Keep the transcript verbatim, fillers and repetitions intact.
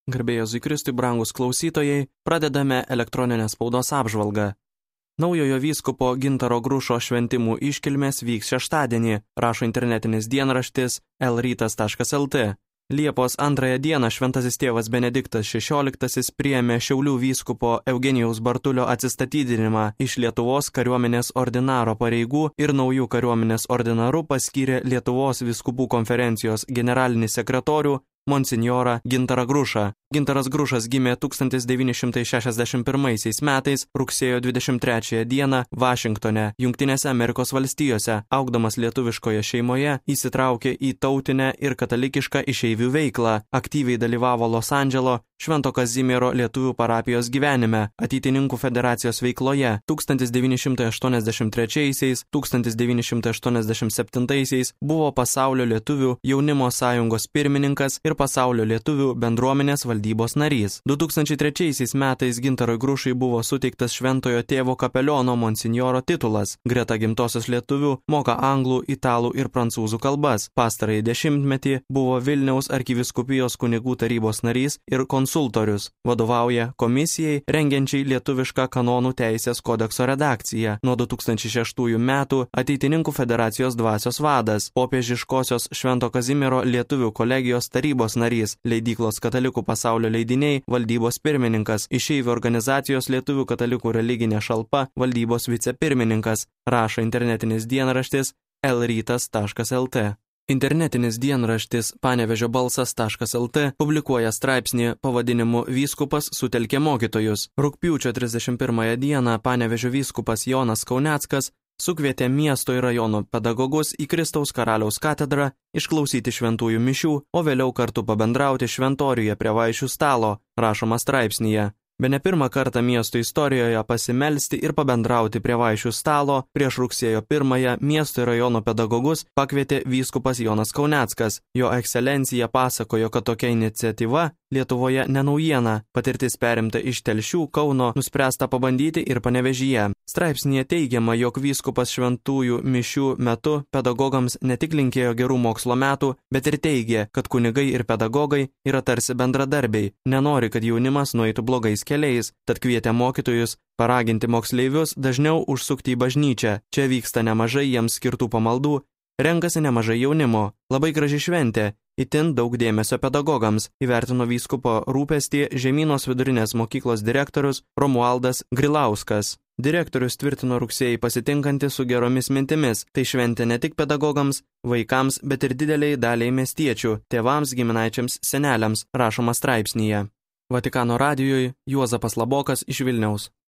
Garbė Jėzui Kristui, brangus klausytojai, pradedame elektroninę spaudos apžvalgą. Naujojo vyskupo Gintaro Grušo šventimų iškilmės vyks šeštadienį, rašo internetinis dienraštis el rytas taškas el tė. Liepos antrąją dieną šventasis tėvas Benediktas šešioliktasis priėmė Šiaulių vyskupo Eugenijaus Bartulio atsistatydinimą iš Lietuvos kariuomenės ordinaro pareigų ir naujų kariuomenės ordinaru paskyrė Lietuvos vyskupų konferencijos generalinį sekretorių monsinjorą Gintarą Grušą. Gintaras Grušas gimė tūkstantis devyni šimtai šešiasdešimt pirmaisiais metais rugsėjo dvidešimt trečiąją dieną Vašingtone, Jungtinėse Amerikos valstijose. Augdamas lietuviškoje šeimoje, įsitraukė į tautinę ir katalikišką išeivių veiklą, aktyviai dalyvavo Los Andželo Švento Kazimiero lietuvių parapijos gyvenime, Ateitininkų federacijos veikloje. tūkstantis devyni šimtai aštuoniasdešimt trečiaisiais - tūkstantis devyni šimtai aštuoniasdešimt septintaisiais buvo Pasaulio lietuvių jaunimo sąjungos pirmininkas ir Pasaulio lietuvių bendruomenės valdybos narys. du tūkstančiai trečiaisiais metais Gintarui Grušai buvo suteiktas Šventojo tėvo kapeliono monsinjoro titulas. Greta gimtosios lietuvių moka anglų, italų ir prancūzų kalbas. Pastarąjį dešimtmetį buvo Vilniaus arkivyskupijos kunigų tarybos narys ir konsultorius. Vadovauja komisijai rengiančiai lietuvišką kanonų teisės kodekso redakciją. Nuo du tūkstančiai šeštųjų metų Ateitininkų federacijos dvasios vadas, popiežiškosios Švento Kazimiero lietuvių kolegijos tarybos narys, leidyklos Katalikų pasaulio leidiniai valdybos pirmininkas, išeivių organizacijos Lietuvių katalikų religinė šalpa valdybos vicepirmininkas, rašo internetinis dienraštis el rytas taškas el tė. Internetinis dienraštis Panevežio balsas taškas el tė publikuoja straipsnį pavadinimu Vyskupas sutelkė mokytojus. Rugpjūčio trisdešimt pirmąją dieną Panevežio vyskupas Jonas Kauneckas sukvietė miesto ir rajono pedagogus į Kristaus karaliaus katedrą išklausyti šventųjų mišių, o vėliau kartu pabendrauti šventoriuje prie vaišių stalo, rašoma straipsnyje. Bene pirmą kartą miesto istorijoje pasimelsti ir pabendrauti prie vaišių stalo prieš rugsėjo pirmąją miesto ir rajono pedagogus pakvietė vyskupas Jonas Kauneckas. Jo ekscelencija pasakojo, kad tokia iniciatyva Lietuvoje nenaujiena, patirtis perimta iš Telšių, Kauno, nuspręsta pabandyti ir Panevėžyje. Straipsnėje teigiama, jog vyskupas šventųjų mišių metu pedagogams ne tik linkėjo gerų mokslo metų, bet ir teigė, kad kunigai ir pedagogai yra tarsi bendradarbiai, nenori, kad jaunimas nueitų blogais keliais, tad kvietė mokytojus paraginti moksleivius dažniau užsukti į bažnyčią. Čia vyksta nemažai jiems skirtų pamaldų, renkasi nemažai jaunimo. Labai graži šventė, itin daug dėmesio pedagogams, įvertino vyskupo rūpestį Žemynos vidurinės mokyklos direktorius Romualdas Grilauskas. Direktorius tvirtino rugsėjį pasitinkanti su geromis mintimis. Tai šventė ne tik pedagogams, vaikams, bet ir dideliai daliai miestiečių, tėvams, giminaičiams, seneliams, rašoma straipsnyje. Vatikano radijui Juozapas Labokas iš Vilniaus.